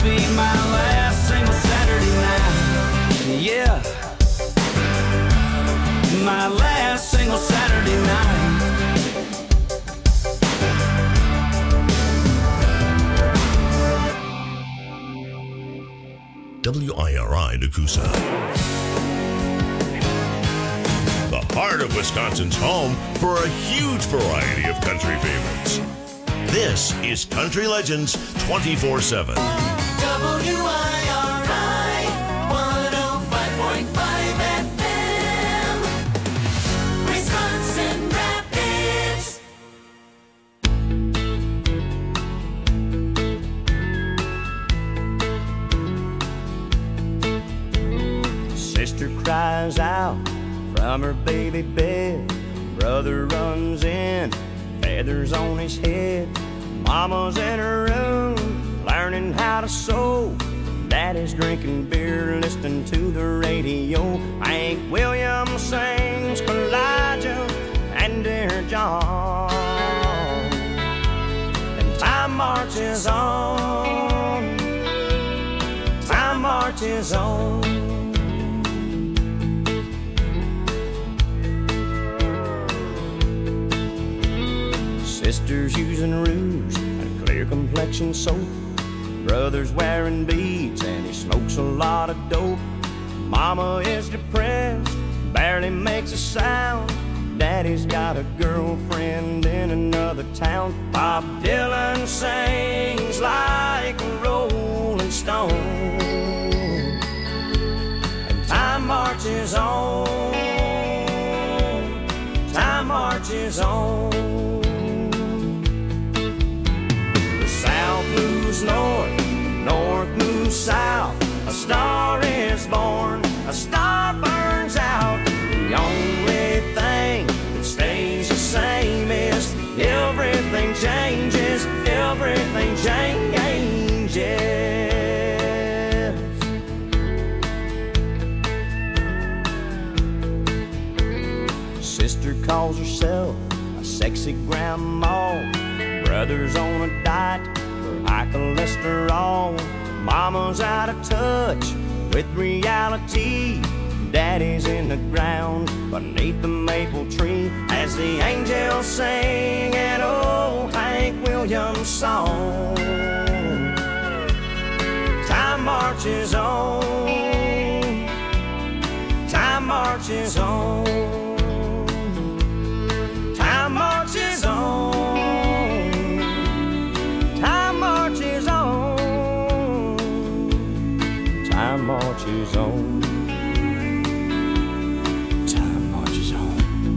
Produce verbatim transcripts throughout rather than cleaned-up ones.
be my last single Saturday night. Yeah, my last single Saturday night. W I R I Nakusa. The heart of Wisconsin's home for a huge variety of country favorites. This is Country Legends twenty-four seven. W I R I one oh five point five F M, Wisconsin Rapids. Sister cries out from her baby bed. Brother runs in, feathers on his head. Mama's in her room, learning how to sew. Daddy's drinking beer, listening to the radio. Hank Williams sings Elijah and Dear John. And time marches on, time marches on. Sister's using rouge and clear complexion soap. Brother's wearing beads and he smokes a lot of dope. Mama is depressed, barely makes a sound. Daddy's got a girlfriend in another town. Bob Dylan sings like a rolling stone. And time marches on, time marches on. South moves north, north moves south. A star is born, a star burns out. The only thing that stays the same is everything changes, everything changes. Sister calls herself a sexy grandma. Brother's on a diet for high cholesterol. Mama's out of touch with reality. Daddy's in the ground beneath the maple tree as the angels sing an old Hank Williams song. Time marches on, time marches on, time marches on. Time marches on, time marches on, time marches on.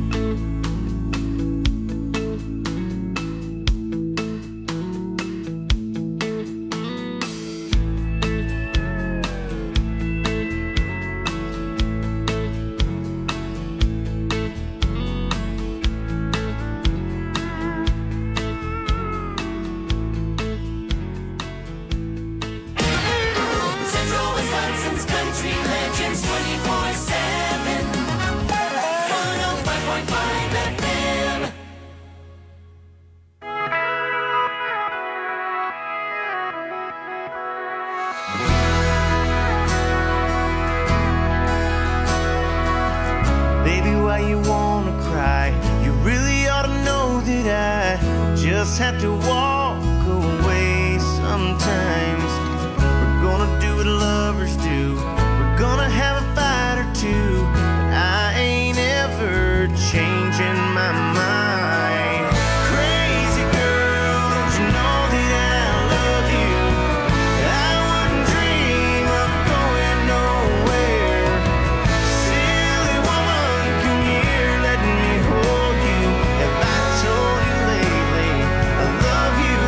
Just have to walk away sometimes. We're gonna do what lovers do. We're gonna have a fight or two, but I ain't ever changing my mind. Crazy girl, don't you know that I love you? I wouldn't dream of going nowhere. Silly woman, come here, let me hold you. Have I told you lately I love you?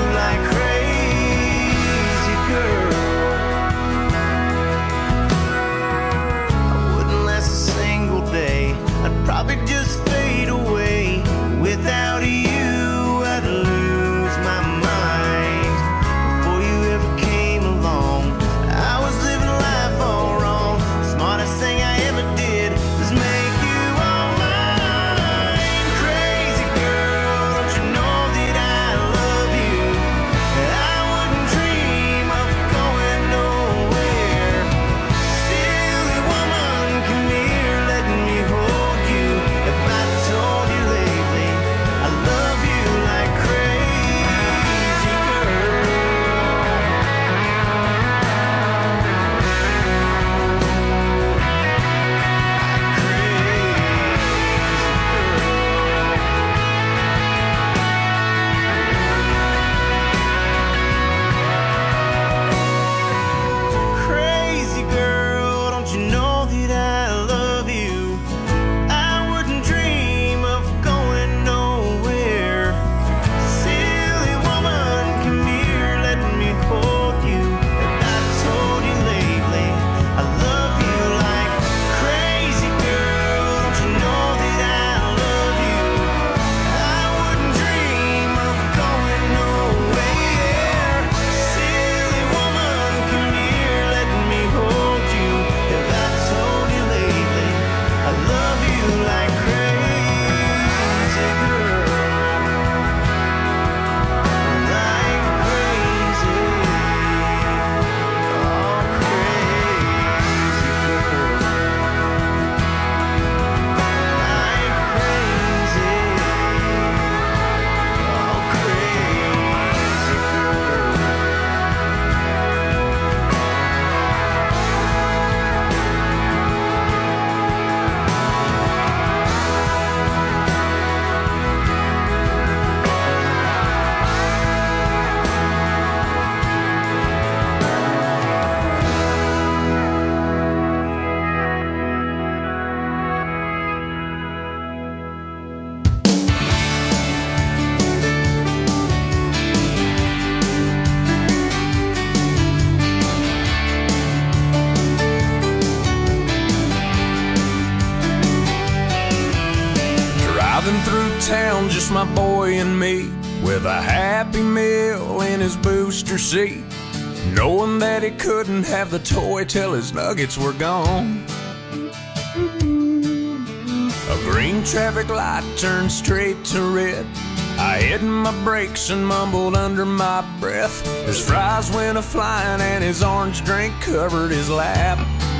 town, just my boy and me, with a Happy Meal in his booster seat, knowing that he couldn't have the toy till his nuggets were gone. A green traffic light turned straight to red. I hit my brakes and mumbled under my breath. His fries went a-flying and his orange drink covered his lap.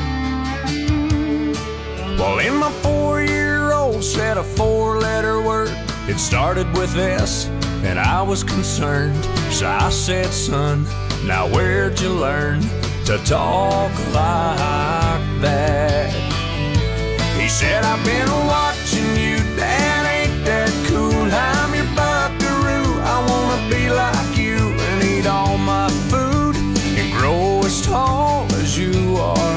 Well, in my four-year-old said a four-letter word. It started with S, and I was concerned. So I said, son, now where'd you learn to talk like that? He said, I've been watching you, Dad, ain't that cool? I'm your buckaroo, I wanna be like you and eat all my food and grow as tall as you are.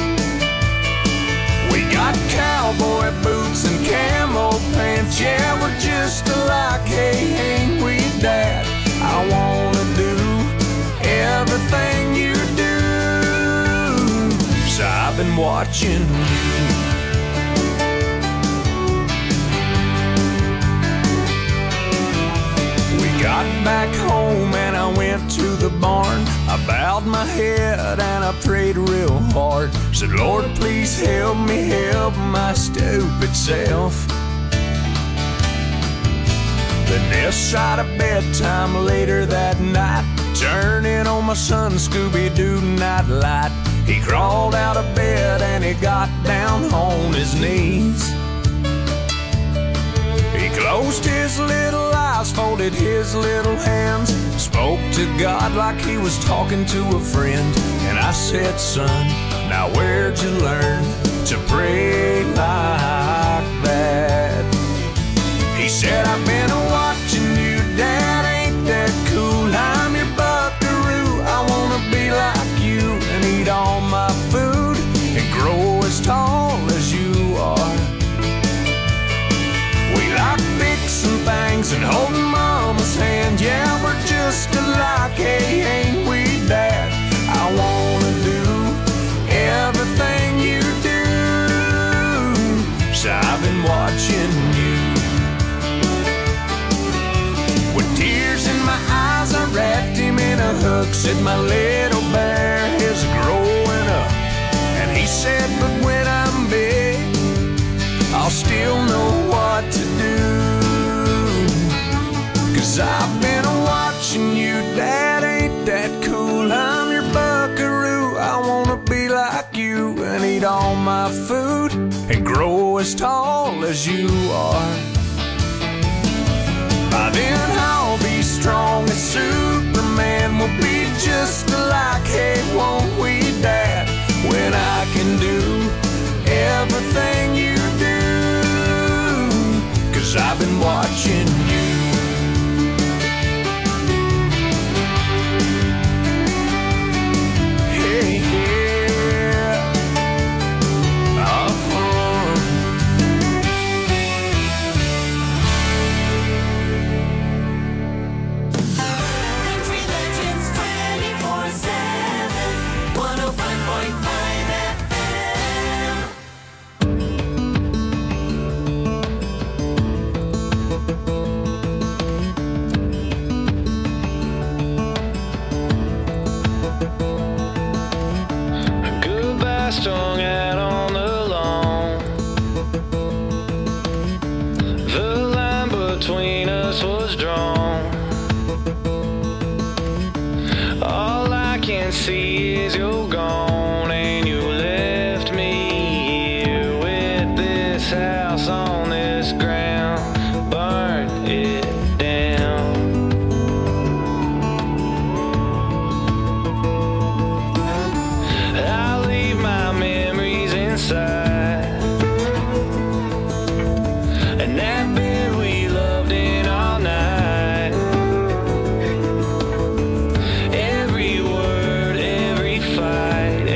We got cowboy boots and camo pants, yeah, we're just alike, hey, ain't we, Dad? I wanna do everything you do, so I've been watching you. Got back home and I went to the barn. I bowed my head and I prayed real hard. Said, Lord, please help me help my stupid self. Then this side of bedtime later that night, turning on my son Scooby-Doo nightlight. He crawled out of bed and he got down on his knees. He closed his little eyes, folded his little hands, spoke to God like he was talking to a friend. And I said, son, now where'd you learn to pray like that? He said, I've been watching you, Dad, ain't that cool? I'm your buckaroo, I wanna be like you and eat all my food and grow as tall as you are. We like fixing things and holding Mama's hand. Yeah, we're just alike, hey, ain't we, Dad? I wanna do everything you do, so I've been watching you. With tears in my eyes, I wrapped him in a hug. Said, my little bear is growing up. And he said, but when I'm big, I'll still know what to do. Cause I've been watching you, Dad, ain't that cool? I'm your buckaroo, I wanna be like you and eat all my food and grow as tall as you are. By then I'll be strong as Superman, we'll be just alike, hey, won't we, Dad? When I can do everything you do, cause I've been watching you. Hey, yeah. Uh-huh. Country Legends twenty-four seven, one oh five point five F M. Goodbye strung out on the lawn. The line between us was drawn. All I can see is you're gone, and you left me here with this house on this ground. Burn it down. I leave my memories inside, and that bed we loved in all night. Every word, every fight,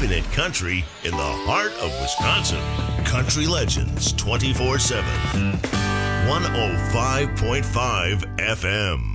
keeping it country in the heart of Wisconsin. Country Legends twenty-four seven. one oh five point five F M.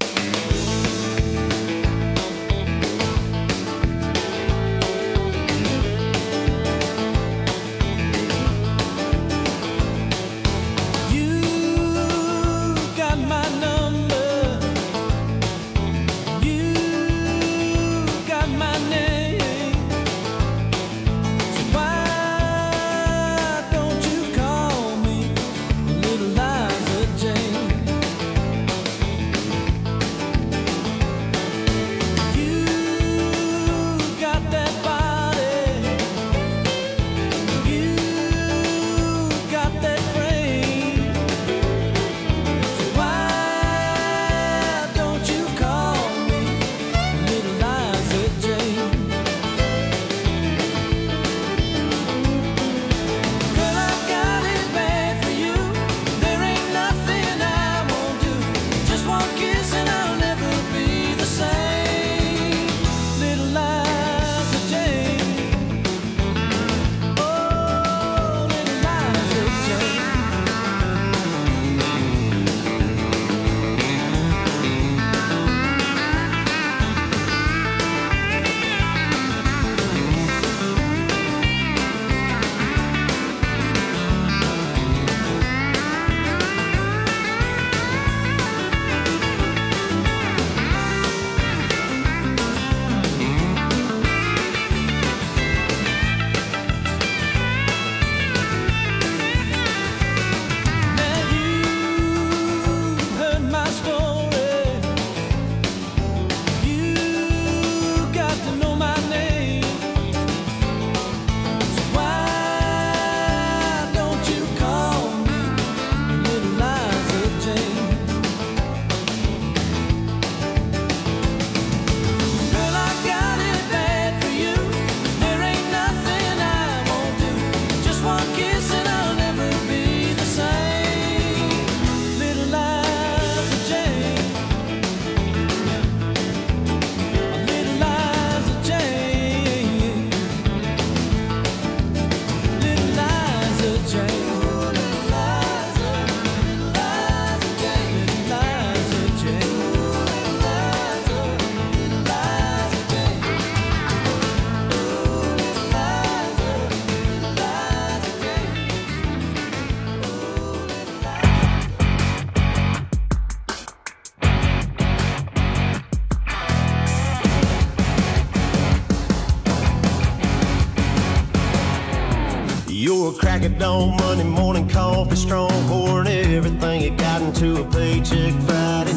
You're a crack at dawn, Monday morning coffee, strong pouring everything you got into a paycheck Friday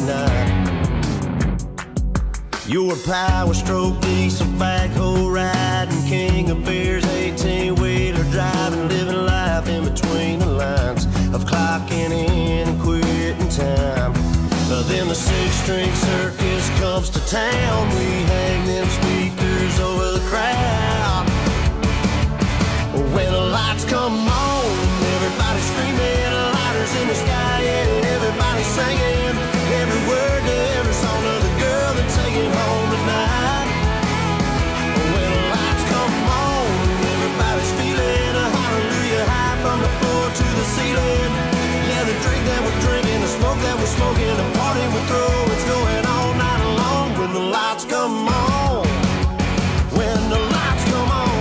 night. You're a power stroke, diesel backhoe riding, king of beers, eighteen-wheeler driving, living life in between the lines of clocking in and quitting time. Uh, then the six-string circus comes to town, we hang them speakers over the crowd. When the lights come on, everybody screaming, lighters in the sky, yeah, everybody singing every word to every song of the girl they're taking home tonight. When the lights come on, everybody's feeling a hallelujah high from the floor to the ceiling. Yeah, the drink that we're drinking, the smoke that we're smoking, the party we throw, it's going all night long. When the lights come on, when the lights come on.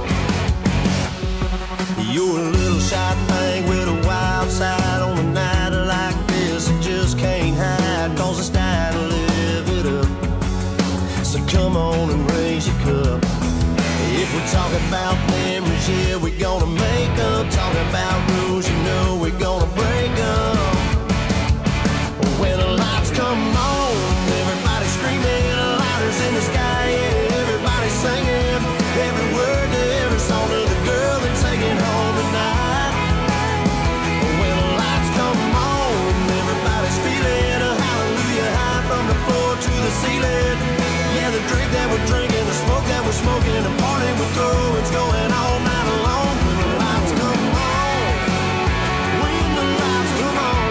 You're a little shot thing with a wild side on a night like this. It just can't hide, cause it's time to live it up. So come on and raise your cup. If we're talking about memories, yeah, we're gonna make up. Talking about rules, you know we're gonna break up. When the lights come on, everybody screaming, lighters in the sky, yeah, everybody singing every word to every song of the girl they're taking home tonight. When the lights come on, everybody's feeling a hallelujah high from the floor to the ceiling. Yeah, the drink that we're drinking, the smoke that we're smoking, the party we throw, it's going all night long. When the lights come on, when the lights come on.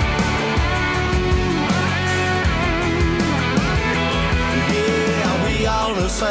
Yeah, we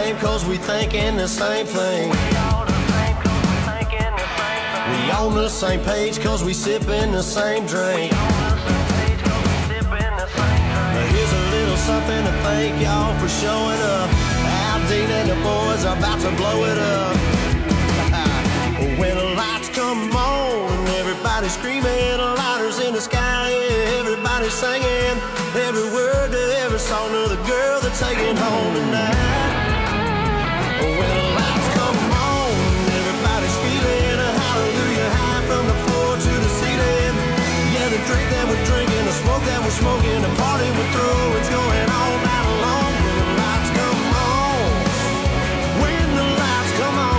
same cause we thinking the same thing. We all the same cause we thinking the same thing. We on the same page cause we sipping the same drink. We on the same page cause we sipping the same drink. Now here's a little something to thank y'all for showing up. Al Dean and the boys are about to blow it up. When the lights come on, everybody's screaming, lighters in the sky, yeah, everybody's singing every word to every song of the girl they're taking home tonight. When the lights come on, everybody's feeling a hallelujah high from the floor to the ceiling. Yeah, the drink that we're drinking, the smoke that we're smoking, the party we're through, it's going all night long. When the lights come on, when the lights come on.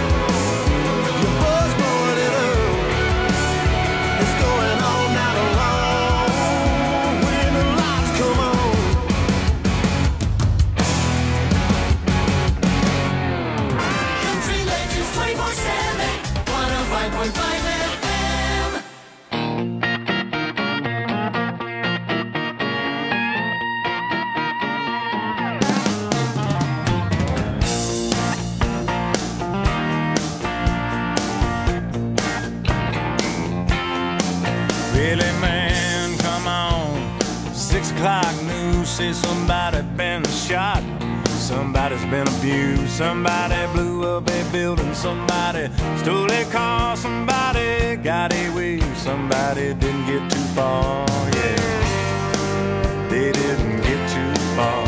Say somebody been shot, somebody's been abused, somebody blew up a building, somebody stole a car, somebody got away, somebody didn't get too far, yeah, they didn't get too far.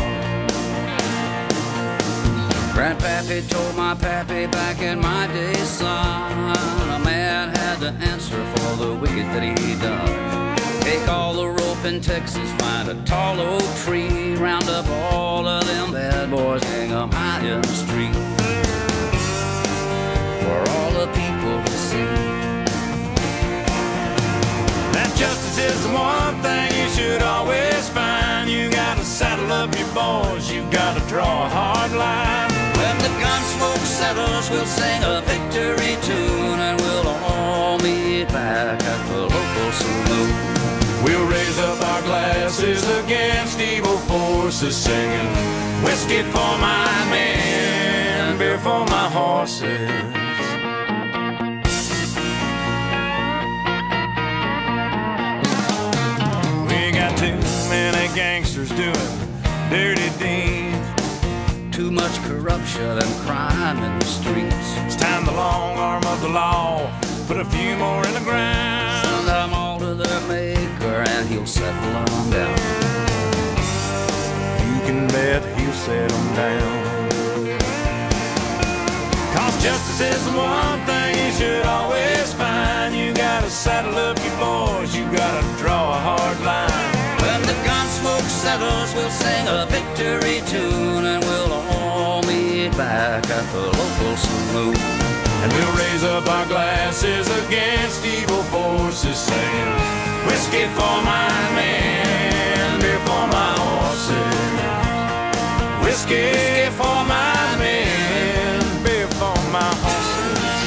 Grandpappy told my pappy back in my day, son, a man had to answer for the wicked that he done. Take all the rope in Texas, find a tall oak tree, round up all of them bad boys, hang them high in the street for all the people to see. That justice is the one thing you should always find. You gotta saddle up your boys, you gotta draw a hard line. When the gun smoke settles, we'll sing a victory tune, and we'll all meet back at the local saloon. We'll raise up our glasses against evil forces, singing whiskey for my men, beer for my horses. We got too many gangsters doing dirty deeds, too much corruption and crime in the streets. It's time the long arm of the law put a few more in the ground. Send them all to their maker and he'll settle them down. You can bet he'll settle them down. Cause justice is the one thing you should always find. You gotta saddle up your boys, you gotta draw a hard line. When the gun smoke settles, we'll sing a victory tune, and we'll all meet back at the local saloon. And we'll raise up our glasses against evil forces, saying whiskey for my men, beer for my horses. Whiskey for my men, beer for my horses.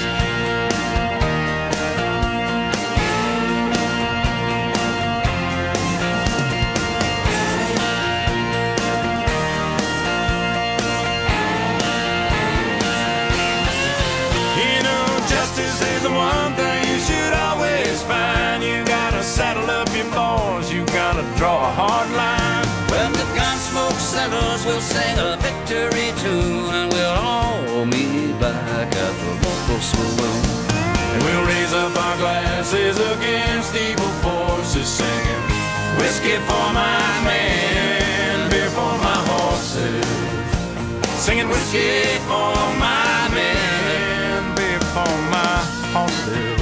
Is the one thing you should always find. You gotta saddle up your boys, you gotta draw a hard line. When the gun smoke settles, we'll sing a victory tune, and we'll all meet back at the local saloon. And we'll raise up our glasses against evil forces, singing whiskey for my men, beer for my horses. Singing whiskey for my men, beer for my horses.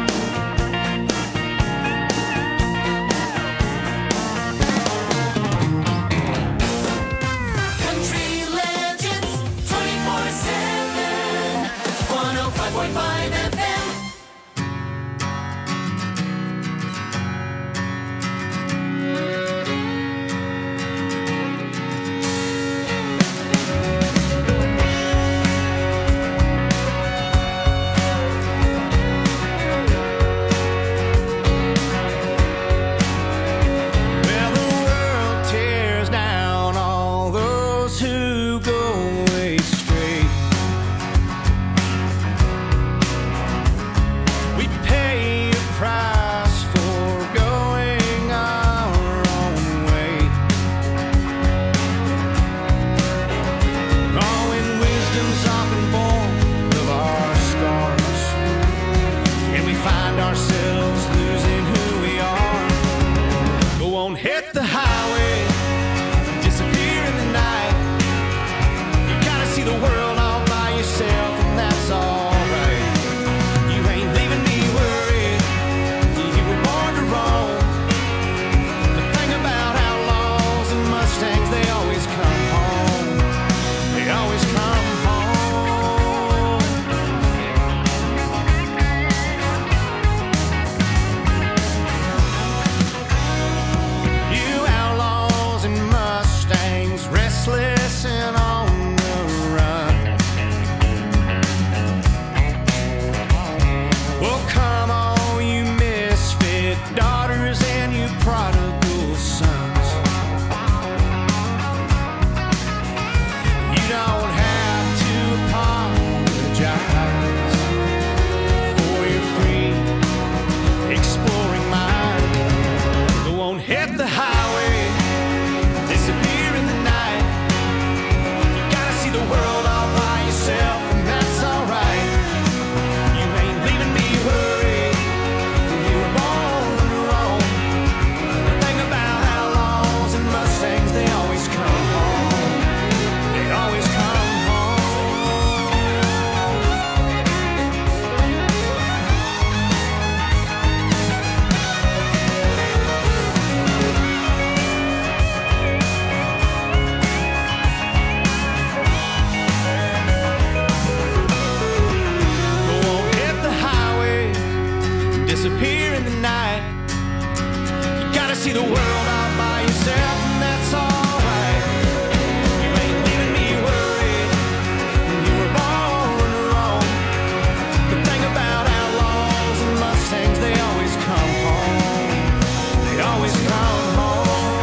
Country Legends twenty-four seven, one oh five point five F M. highway, disappear in the night. You gotta see the world all by yourself, and that's alright. You ain't leaving me worried, you were born to roam. The thing about outlaws and Mustangs, they always come home. They always come home. You outlaws and Mustangs, restless and on the run. Well, come on, you misfit daughters and you prodigal sons. You don't have to apologize for your free exploring mind. Go on, hit the highway, disappear in the night. You gotta see the world all by yourself, and that's alright. You ain't leaving me worried, you were born to roam. The thing about outlaws and Mustangs, they always come home. They always come Go on, hit the highway, disappear in the night. You gotta see the world all by yourself, and that's alright. You ain't leaving me worried, you were born to roam. The thing about outlaws and Mustangs, they always come home. They always come home.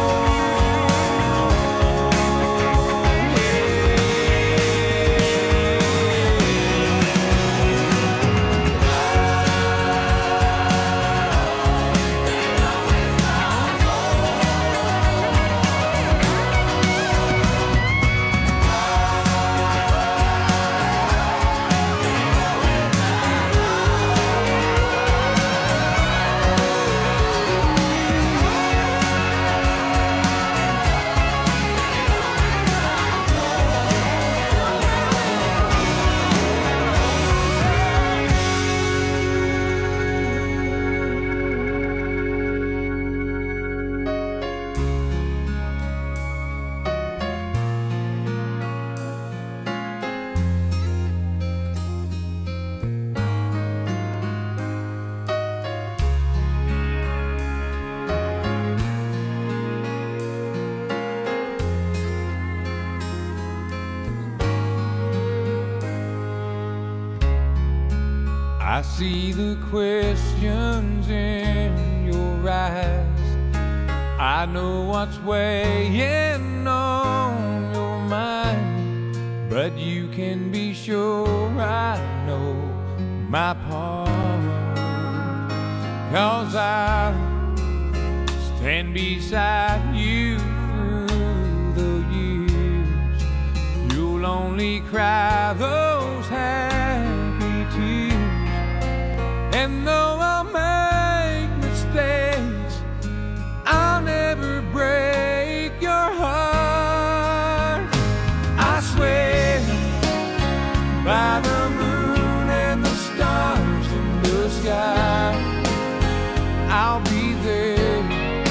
I see the questions in your eyes. I know what's weighing on your mind, but you can be sure I know my part. 'Cause I stand beside you through the years. You'll only cry those happy tears. And though I'll make mistakes, I'll never break your heart. I swear by the moon and the stars in the sky, I'll be there.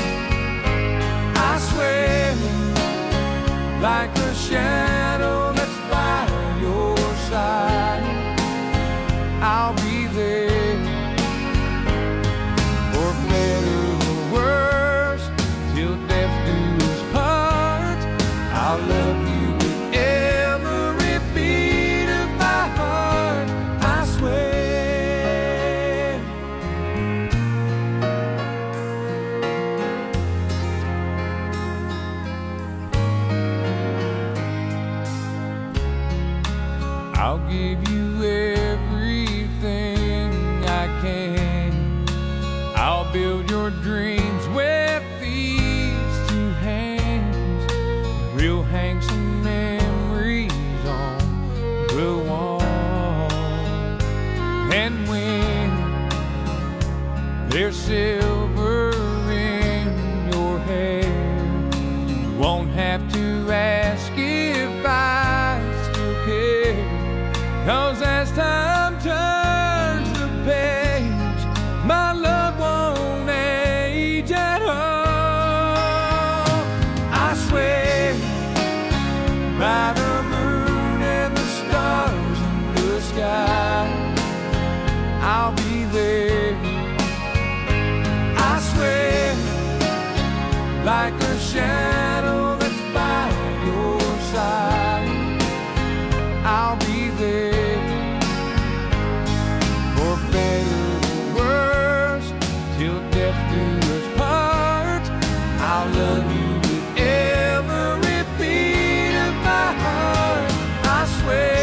I swear like a shadow that's by your side, I'll be there. For better or worse, till death do us part, I'll love you with every beat of my heart. I swear. I'll give you everything I can. I'll build your dreams with these two hands. We'll hang some memories on the wall. And when there's silver in your hair, won't have to ask if I still care. 'Cause as time turns the page, my love won't age at all. I swear by the moon and the stars in the sky, I'll be there. I swear, like a shadow that's by your side, I'll be there. For better or worse, till death do us part, I'll love you with every beat of my heart. I swear.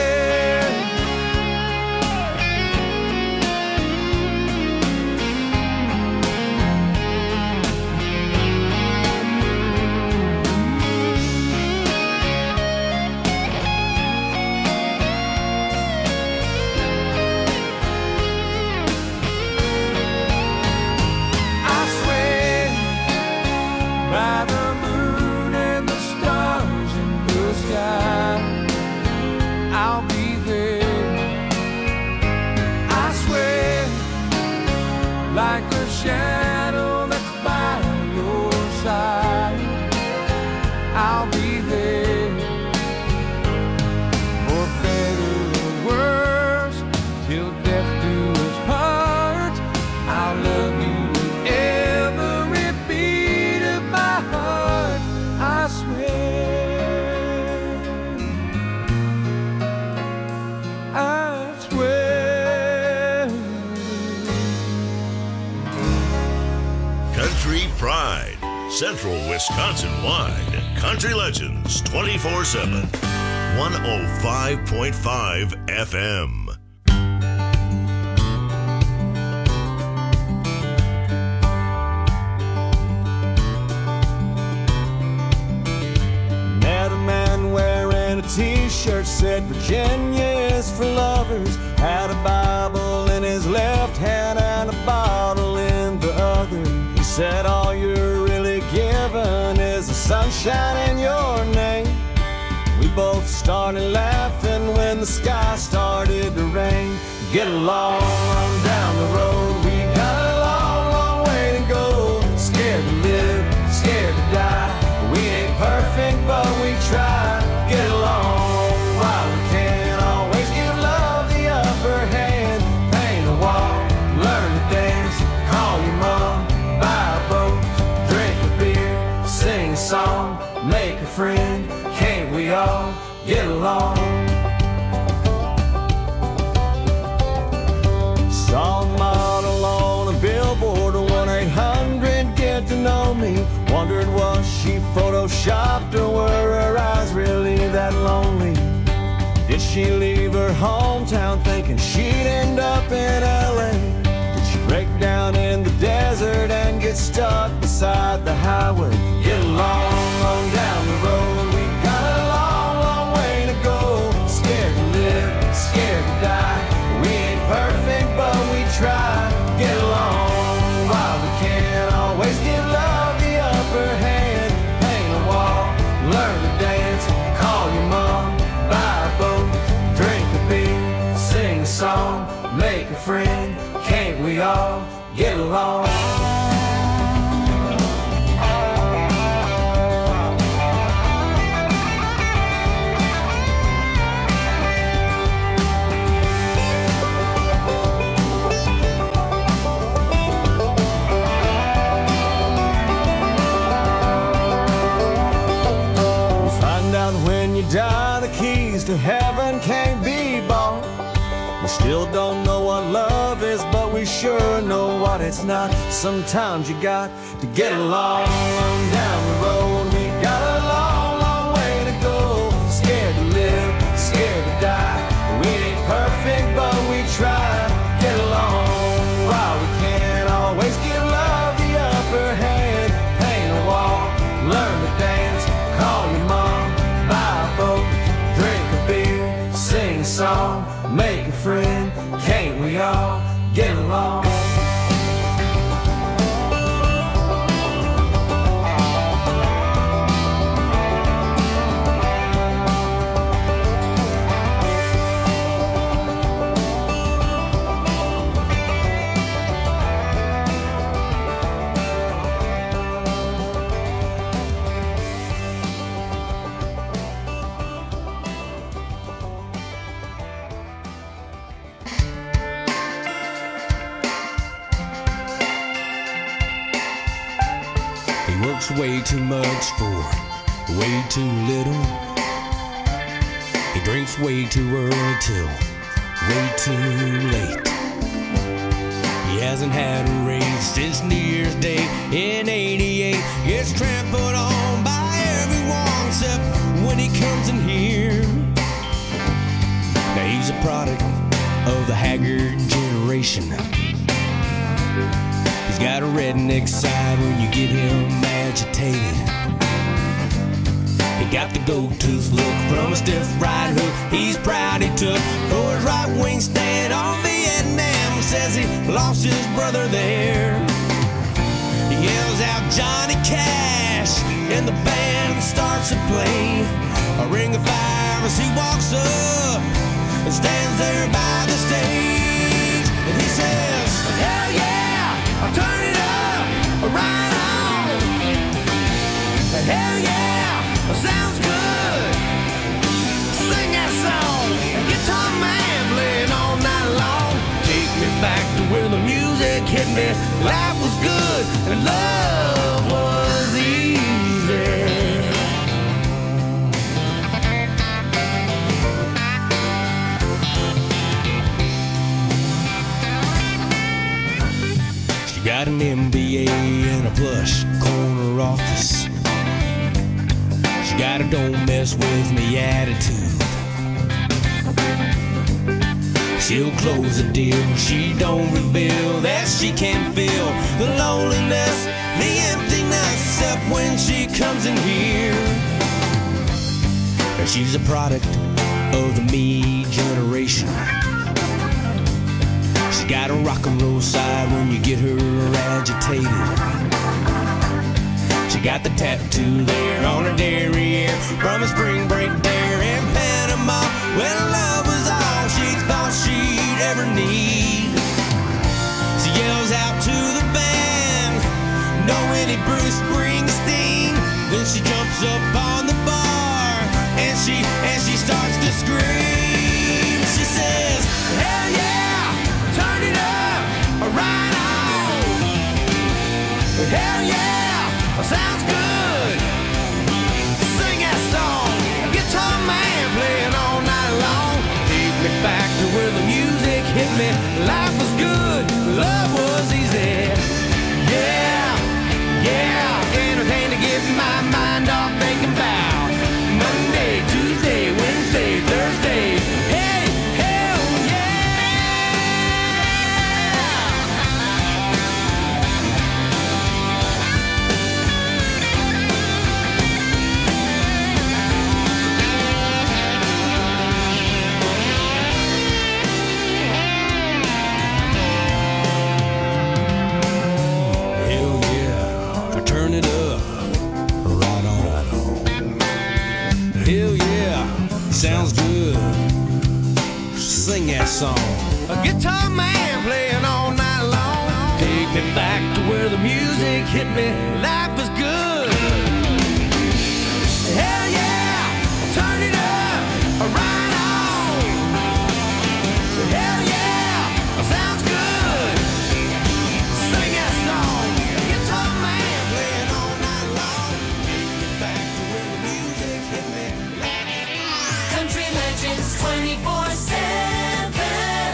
By the moon and the stars in the sky, I'll be there. I swear, like a shadow that's by your side, I'll be there. For better or worse, till death do us part, I'll love you with every beat of my heart. I swear, I swear. Country Pride, Central Wisconsin wide. Country Legends twenty-four seven. one oh five point five F M. Met a man wearing a t-shirt said Virginia is for lovers. Had a Bible in his left hand and a bottle in the other. He said all you're really given is the sunshine in your name. We both started laughing when the sky started to rain. Get along on down the road, we got a long, long way to go. Scared to live, scared to die. We ain't perfect, but we try. Get along while we can. Always give love the upper hand. Paint a wall, learn to dance. Call your mom, buy a boat, drink a beer, sing a song, make a friend. Can't we all get along? Saw a model on a billboard, one eight hundred get to know me. Wondered was she photoshopped or were her eyes really that lonely? Did she leave her hometown thinking she'd end up in L A? Did she break down in the desert and get stuck beside the highway? Get along on down the road, we got a long, long way to go. Scared to live, scared to die. We ain't perfect, but we try. Get along while we can. Always give love the upper hand. Paint a wall, learn to dance. Call your mom, buy a boat, drink a beer, sing a song, make a friend. Can't we all get along? When you die, the keys to heaven can't be bought. We still don't know what love is, but we sure know what it's not. Sometimes you got to get along down the road. We got a long, long way to go. Scared to live, scared to die. We ain't perfect, but we try. Get along while we can. Always give love the upper hand. Paint a wall, learn to dance. Call your mom, buy a boat, drink a beer, sing a song, make a friend. Can't we all get along? talks way too much for way too little. He drinks way too early till way too late. He hasn't had a raise since New Year's Day in eighty-eight. Gets trampled on by everyone except when he comes in here. Now he's a product of the haggard generation. He's got a redneck side when you get him agitated. He got the gold tooth look from a stiff right hook he's proud he took for his right wing stand on Vietnam. Says he lost his brother there. He yells out Johnny Cash and the band starts to play a ring of fire as he walks up and stands there by the stage. And he says, hell yeah, I'll turn it up, right on. Hell yeah, sounds good. Sing that song, guitar man playing all night long. Take me back to where the music hit me. Life was good and love was easy. She got an M B A and a plush corner office. She got a don't mess with me attitude. She'll close the deal, she don't reveal that she can feel the loneliness, the emptiness, except when she comes in here. And she's a product of the me generation. She got a rock and roll side when you get her agitated. She got the tattoo there on her derriere from a spring break there in Panama when love was all she thought she'd ever need. She yells out to the band, "No any Bruce Springsteen." Then she jumps up on the bar and she and she starts to scream. She says, "Hell yeah, turn it up, right on. Hell yeah, sounds good. Sing that song, guitar man playing all night long. Take me back to where the music hit me. Life was good, love was easy. Yeah, yeah, anything to get my mind off thinking about Monday, Tuesday, Wednesday, Thursday. Hey, hell turn it up, right on, right on. Hell yeah, sounds good. Sing that song. A guitar man playing all night long. Take me back to where the music hit me. Life was good. Hell yeah, turn it up, right on. Hell yeah, sounds good. Sing that song. Guitar man playing all night long. Take me back to where the music hit me. Country Legends twenty-four seven.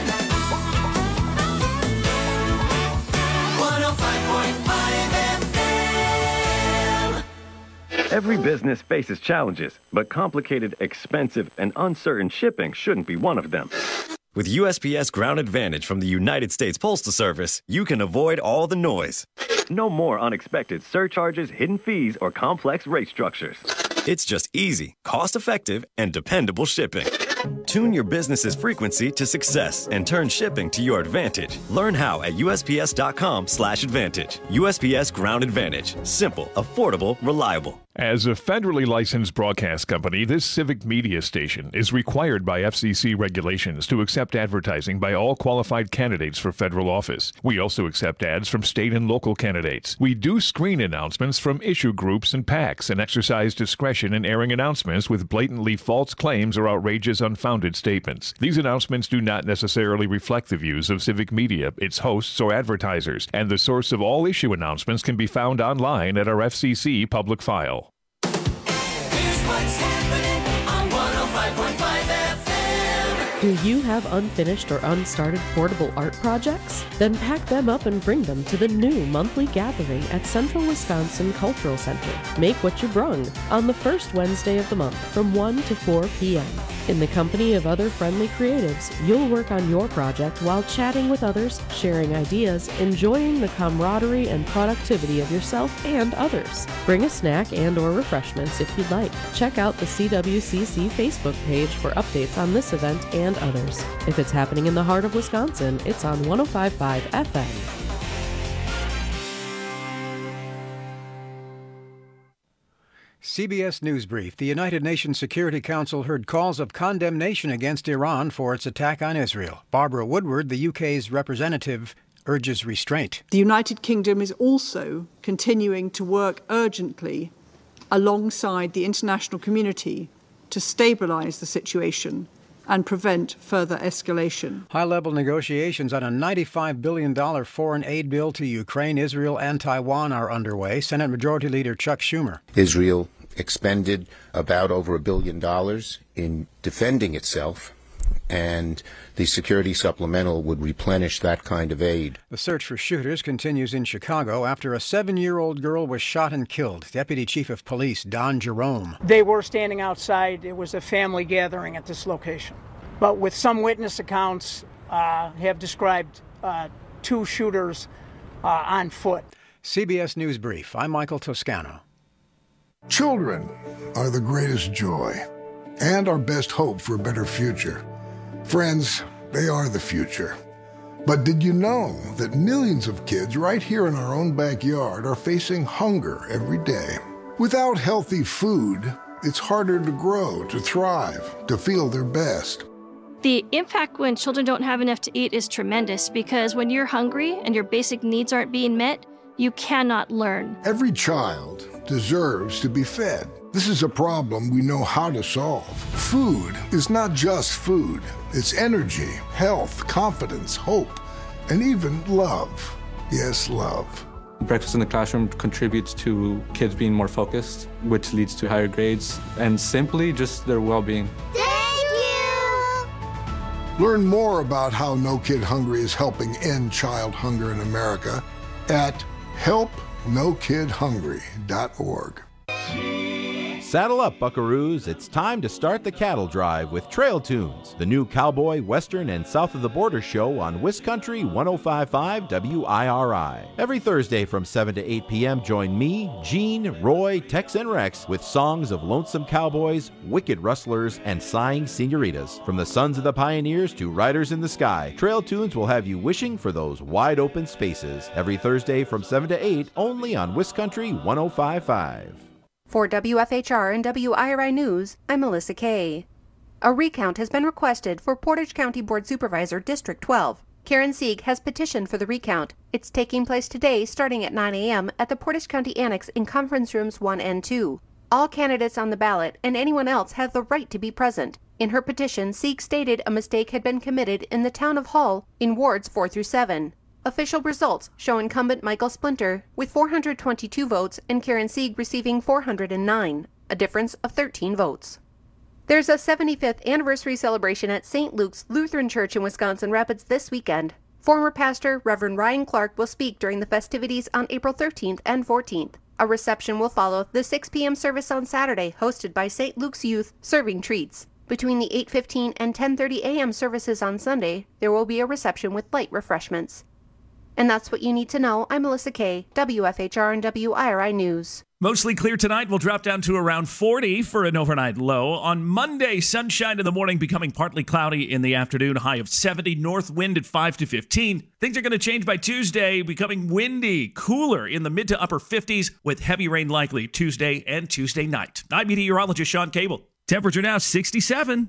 one oh five point five F M. Every business faces challenges, but complicated, expensive, and uncertain shipping shouldn't be one of them. With U S P S Ground Advantage from the United States Postal Service, you can avoid all the noise. No more unexpected surcharges, hidden fees, or complex rate structures. It's just easy, cost-effective, and dependable shipping. Tune your business's frequency to success and turn shipping to your advantage. Learn how at U S P S dot com slash advantage. U S P S Ground Advantage. Simple, affordable, reliable. As a federally licensed broadcast company, this civic media station is required by F C C regulations to accept advertising by all qualified candidates for federal office. We also accept ads from state and local candidates. We do screen announcements from issue groups and PACs and exercise discretion in airing announcements with blatantly false claims or outrageous, unfounded statements. These announcements do not necessarily reflect the views of civic media, its hosts, or advertisers, and the source of all issue announcements can be found online at our F C C public file. What's happening on one oh five point five F M? Do you have unfinished or unstarted portable art projects? Then pack them up and bring them to the new monthly gathering at Central Wisconsin Cultural Center. Make what you brung on the first Wednesday of the month from one to four p.m. In the company of other friendly creatives, you'll work on your project while chatting with others, sharing ideas, enjoying the camaraderie and productivity of yourself and others. Bring a snack and or refreshments if you'd like. Check out the C W C C Facebook page for updates on this event and others. If it's happening in the heart of Wisconsin, it's on one oh five point five F M. C B S News Brief. The United Nations Security Council heard calls of condemnation against Iran for its attack on Israel. Barbara Woodward, the U K's representative, urges restraint. The United Kingdom is also continuing to work urgently alongside the international community to stabilize the situation and prevent further escalation. High-level negotiations on a ninety-five billion dollars foreign aid bill to Ukraine, Israel, and Taiwan are underway. Senate Majority Leader Chuck Schumer. Israel expended about over a billion dollars in defending itself, and the security supplemental would replenish that kind of aid. The search for shooters continues in Chicago after a seven-year-old girl was shot and killed. Deputy Chief of Police Don Jerome. They were standing outside. It was a family gathering at this location. But with some witness accounts uh, have described uh, two shooters uh, on foot. C B S News Brief. I'm Michael Toscano. Children are the greatest joy and our best hope for a better future. Friends, they are the future. But did you know that millions of kids right here in our own backyard are facing hunger every day? Without healthy food, it's harder to grow, to thrive, to feel their best. The impact when children don't have enough to eat is tremendous because when you're hungry and your basic needs aren't being met, you cannot learn. Every child deserves to be fed. This is a problem we know how to solve. Food is not just food. It's energy, health, confidence, hope, and even love. Yes, love. Breakfast in the classroom contributes to kids being more focused, which leads to higher grades, and simply just their well-being. Learn more about how No Kid Hungry is helping end child hunger in America at help no kid hungry dot org. Saddle up, buckaroos. It's time to start the cattle drive with Trail Tunes, the new cowboy, western, and south of the border show on Wiscountry one oh five point five W I R I. Every Thursday from seven to eight p.m., join me, Gene, Roy, Tex, and Rex with songs of lonesome cowboys, wicked rustlers, and sighing senoritas. From the sons of the pioneers to riders in the sky, Trail Tunes will have you wishing for those wide open spaces. Every Thursday from seven to eight, only on Wiscountry one oh five point five. For W F H R and W I R I News, I'm Melissa Kay. A recount has been requested for Portage County Board Supervisor District twelve. Karen Sieg has petitioned for the recount. It's taking place today starting at nine a.m. at the Portage County Annex in Conference Rooms one and two. All candidates on the ballot and anyone else have the right to be present. In her petition, Sieg stated a mistake had been committed in the town of Hull in wards four through seven. Official results show incumbent Michael Splinter with four hundred twenty-two votes and Karen Sieg receiving four hundred nine, a difference of thirteen votes. There's a seventy-fifth anniversary celebration at Saint Luke's Lutheran Church in Wisconsin Rapids this weekend. Former pastor Reverend Ryan Clark will speak during the festivities on April thirteenth and fourteenth. A reception will follow the six p.m. service on Saturday, hosted by Saint Luke's Youth, serving treats. Between the eight fifteen and ten thirty a.m. services on Sunday, there will be a reception with light refreshments. And that's what you need to know. I'm Melissa Kay, W F H R and W I R I News. Mostly clear tonight. We'll drop down to around forty for an overnight low. On Monday, sunshine in the morning, becoming partly cloudy in the afternoon, high of seventy. North wind at five to fifteen. Things are going to change by Tuesday, becoming windy, cooler in the mid to upper fifties with heavy rain likely Tuesday and Tuesday night. I'm meteorologist Sean Cable. Temperature now sixty-seven.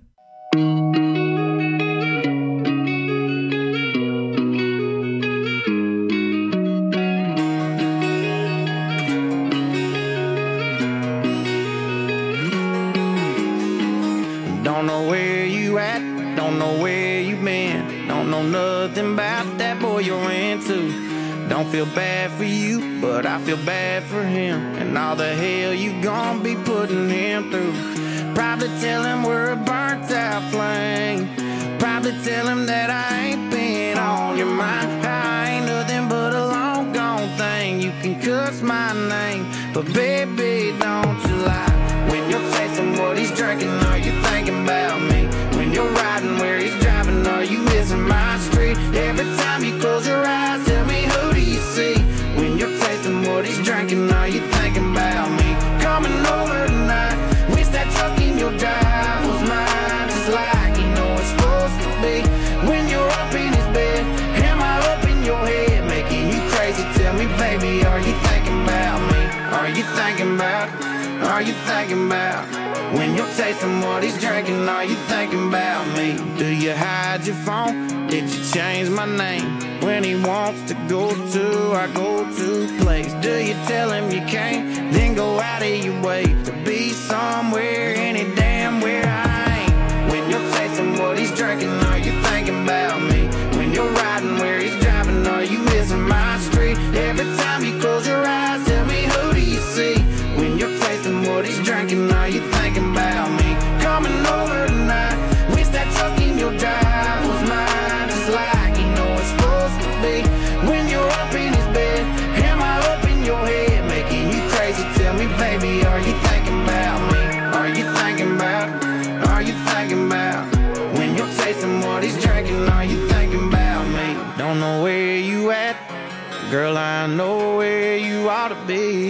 Don't know where you at, don't know where you been, don't know nothing about that boy you're into. Don't feel bad for you, but I feel bad for him, and all the hell you gon' be putting him through. Probably tell him we're a burnt out flame, probably tell him that I ain't been on your mind. I ain't nothing but a long gone thing, you can cuss my name, but baby don't you lie. When you're tasting what he's drinking, are you thinking about me? When you're riding where he's driving, are you missing my street? Every time you close your eyes, tell me who do you see? When you're tasting what he's drinking, are you thinking about me? Coming over tonight, wish that truck in your drive was mine, just like you know it's supposed to be. When you're up in his bed, am I up in your head, making you crazy? Tell me, baby, are you thinking about me? Are you thinking about Are you thinking about when you're tasting what he's drinking? Are you thinking about me? Do you hide your phone? Did you change my name? When he wants to go to our go-to place, do you tell him you can't? Then go out of your way to be somewhere, any damn where I ain't. When you're tasting what he's drinking, are you thinking about me? When you're riding where he's driving, are you missing my street? Every time you close your eyes, tell me who do you see? When you're tasting what he's drinking, are you thinking about me? Coming over tonight, wish that truck in your drive was mine, just like you know it's supposed to be. When you're up in his bed, am I up in your head, making you crazy? Tell me, baby, are you thinking about me? Are you thinking about, are you thinking about when you're tasting what he's drinking, are you thinking about me? Don't know where you at, girl, I know where you ought to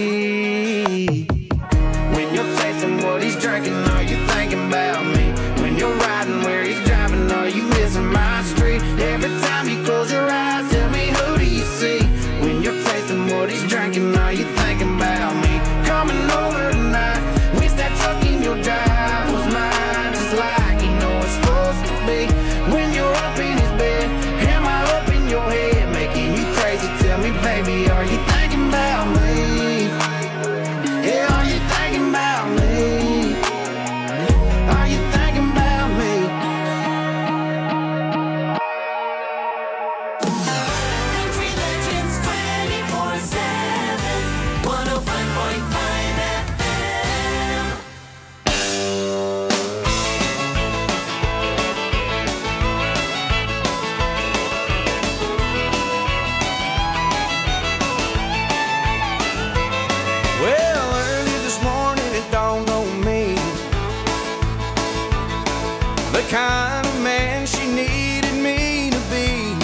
be. When you're tasting what he's drinking, are you thinking about me? When you're riding where he's driving, are you missing my street? Every time you close your eyes, tell me who do you see? When you're tasting what he's drinking, are you thinking about me? Coming over tonight, wish that truck in your drive was mine, just like you know it's supposed to be. When you're up in his bed, am I up in your head, making you crazy? Tell me, baby, are you thinking about me? Yeah, are you thinking about me? Are you thinking about me? Country Legends twenty-four seven, one oh five point five F M. Well, early this morning it dawned on me the kind of man she needed me to be.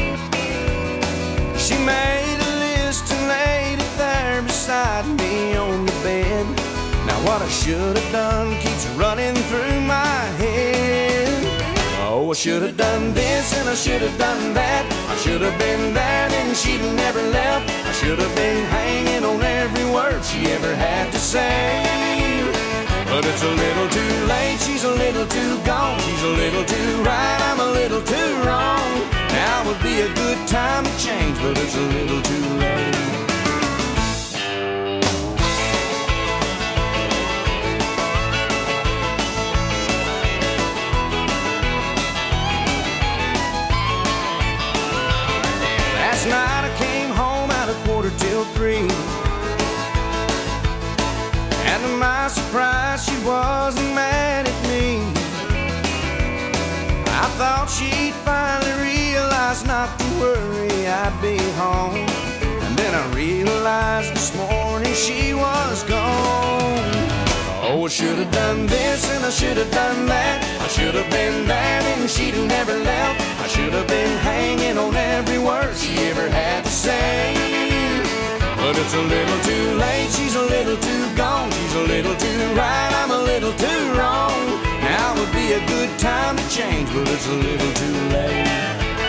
She made a list and laid it there beside me on the bed. Now what I should have done keeps running through my head. Oh, I should have done this and I should have done that. I should have been there and she'd have never left. I should have been hanging on every word she ever had to say. But it's a little too late, she's a little too gone. She's a little too right, I'm a little too wrong. Now would be a good time to change, but it's a little too late. Last night I came home at a quarter till three, and to my surprise she wasn't mad at me. I thought she'd finally realize not to worry, I'd be home. And then I realized this morning she was gone. Oh, I should have done this and I should have done that. I I should have been there and she'd have never left. I should have been hanging on every word she ever had to say. But it's a little too late, she's a little too gone. She's a little too right, I'm a little too wrong. Now would be a good time to change, but it's a little too late.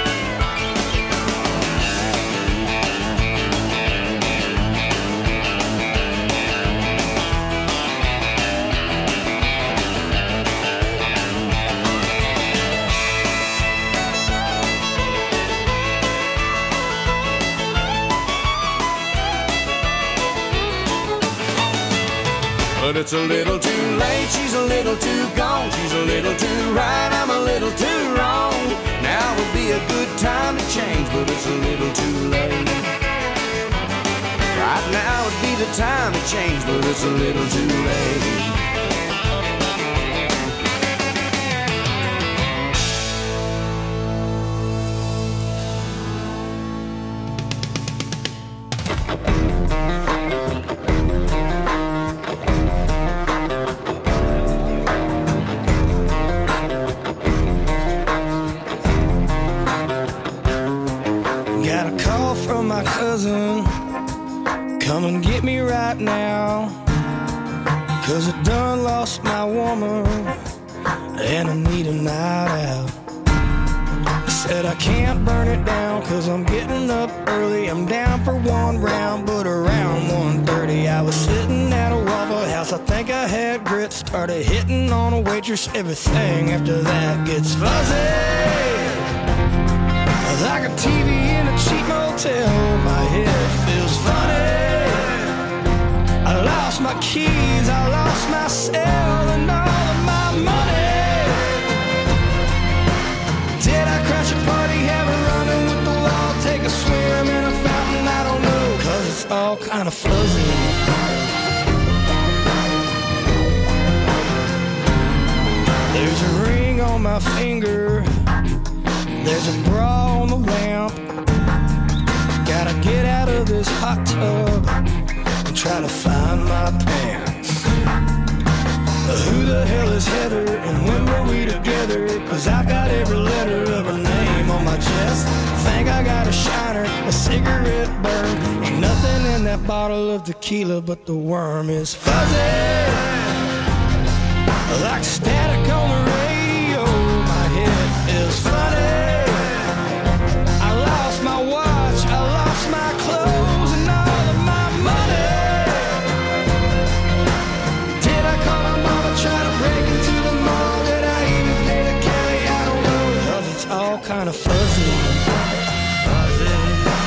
But it's a little too late, she's a little too gone. She's a little too right, I'm a little too wrong. Now would be a good time to change, but it's a little too late. Right now would be the time to change, but it's a little too late. Come and get me right now, 'cause I done lost my woman and I need a night out. I said I can't burn it down 'cause I'm getting up early. I'm down for one round, but around one thirty I was sitting at a Waffle House. I think I had grits, started hitting on a waitress. Everything after that gets fuzzy, like a T V in a cheap motel. My head feels funny. I lost my keys, I lost my cell and all of my money. Did I crash a party, have a run-in with the wall, take a swim in a fountain? I don't know, 'cause it's all kind of fuzzy. There's a ring on my finger, there's a bra on the lamp. Gotta get out of this hot tub and try to find my pants. Who the hell is Heather and when were we together? 'Cause I got every letter of her name on my chest. Think I got a shiner, a cigarette burn. Ain't nothing in that bottle of tequila, but the worm is fuzzy, like static on the radio. My head feels funny. My watch, I lost my clothes and all of my money. Did I call my mama, try to break into the mall? Did I even pay the Kelly? I don't know, 'cause it's all kind of fuzzy. Fuzzy.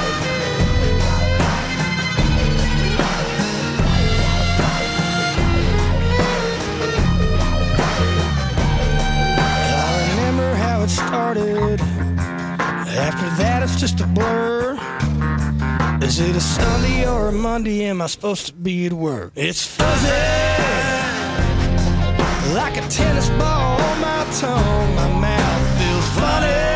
I remember how it started. After that it's just a blur. Is it a Sunday or a Monday? Am I supposed to be at work? It's fuzzy, like a tennis ball on my tongue. My mouth feels funny.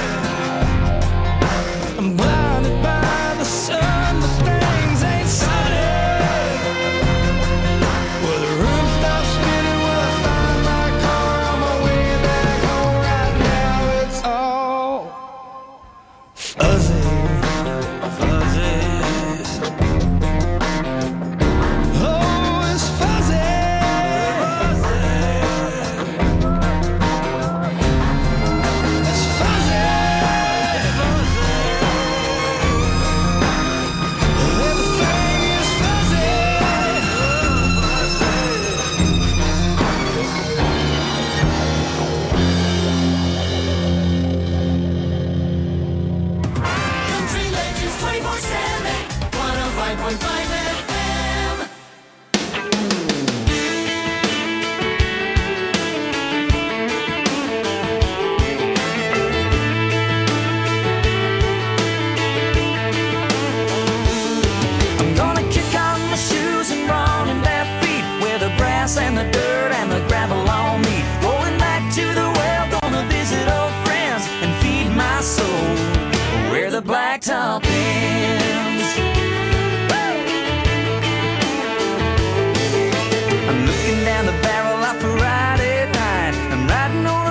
I'm blinded by the sun, but things ain't sunny. Well, the room stops spinning, will I find my car on my way back home? Right now it's all fuzzy, fuzzy. Oh, it's fuzzy, fuzzy. It's fuzzy, fuzzy. Everything is fuzzy, Country Legends twenty-four seven, one oh five point five F M. I'm gonna kick off my shoes and run in bare feet, where the grass and the dirt and the gravel all meet. Going back to the well, gonna visit old friends and feed my soul where the blacktop ends. I'm looking down the barrel of a Friday night. I'm riding on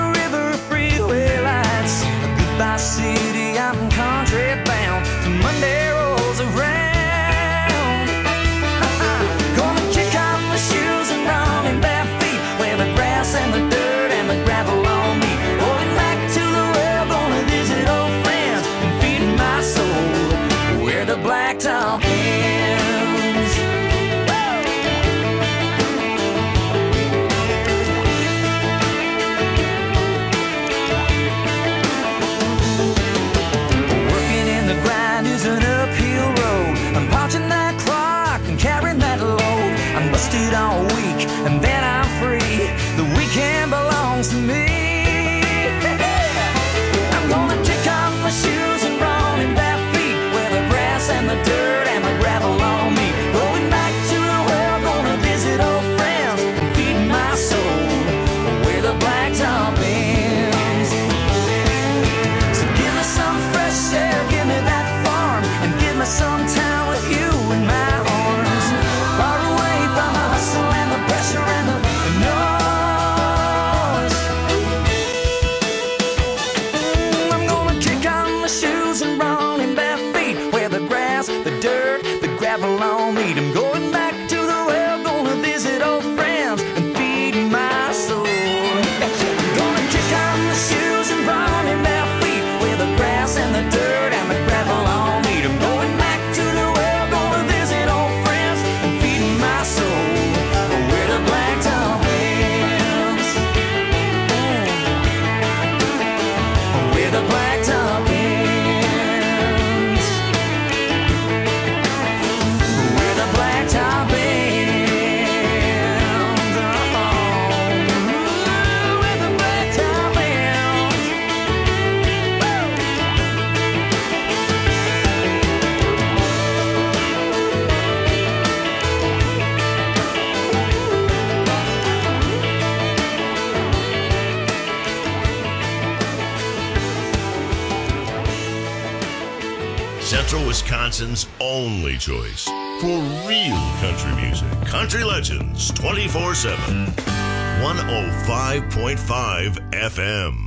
Central Wisconsin's only choice for real country music. Country Legends twenty-four seven. one oh five point five F M.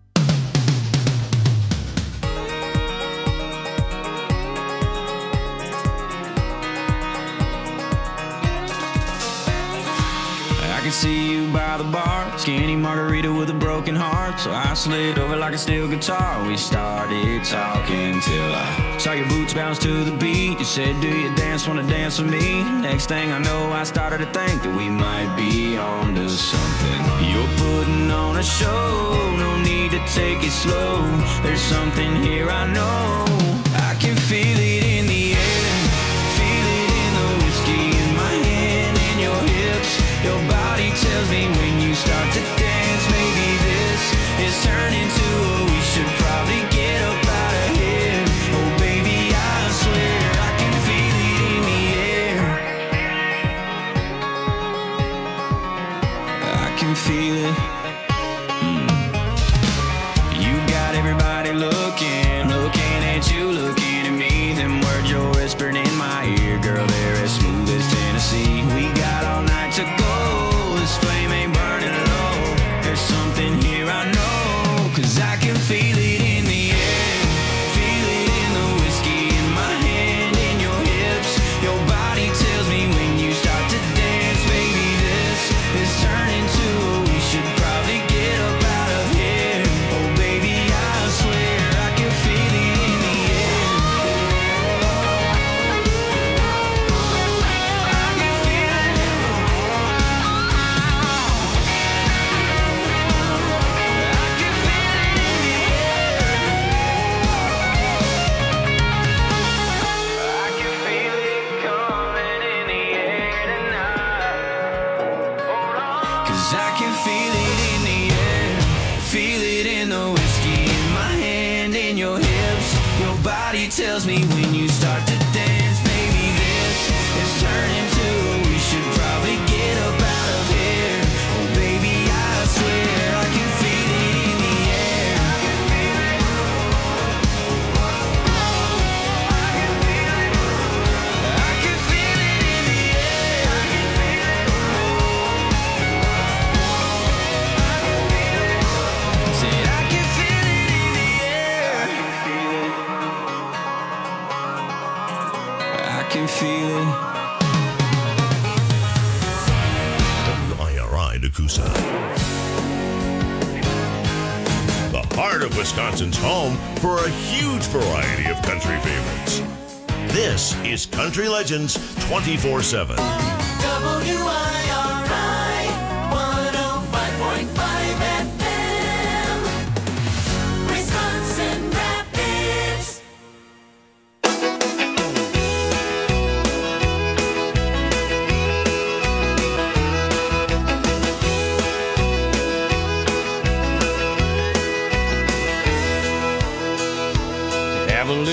I can see you by the bar, skinny margarita with a broken heart. So I slid over like a steel guitar. We started talking till I saw your boots bounce to the beat. You said, do you dance, wanna dance with me? Next thing I know, I started to think that we might be on to something. You're putting on a show, no need to take it slow. There's something here I know. I can feel it in the air, feel it in the whiskey in my hand and your hips. Your body tells me when you start to dance, maybe this is turning to a we should probably get up out of here. Oh baby, I swear I can feel it in the air. I can feel it. Mm. You got everybody looking, looking at you, looking at me. Them words you're whispering in my ear, girl, they're as smooth as Tennessee. We got all night to go. This flame ain't burning low. There's something here I know, 'cause I can feel it in the air, feel it in the whiskey in my hand, in your hips. Your body tells me when you start to dance, baby, this is turning to a we should probably get up out of here. Oh baby, I swear I can feel it in the air. I can feel it. Cause I can feel it in the air, feel it in the whiskey in my hand, in your hips. Your body tells me when you start to dance, baby, this is turning to a we should probably get up out of here. Oh baby, I swear I can feel it in the air. I can feel it in the Said I can feel it in the air. I can feel it. W I R I Nakusa. The heart of Wisconsin's home for a huge variety of country favorites. This is Country Legends twenty-four seven. W I R I one oh five point five F M. Wisconsin Rapids. Have a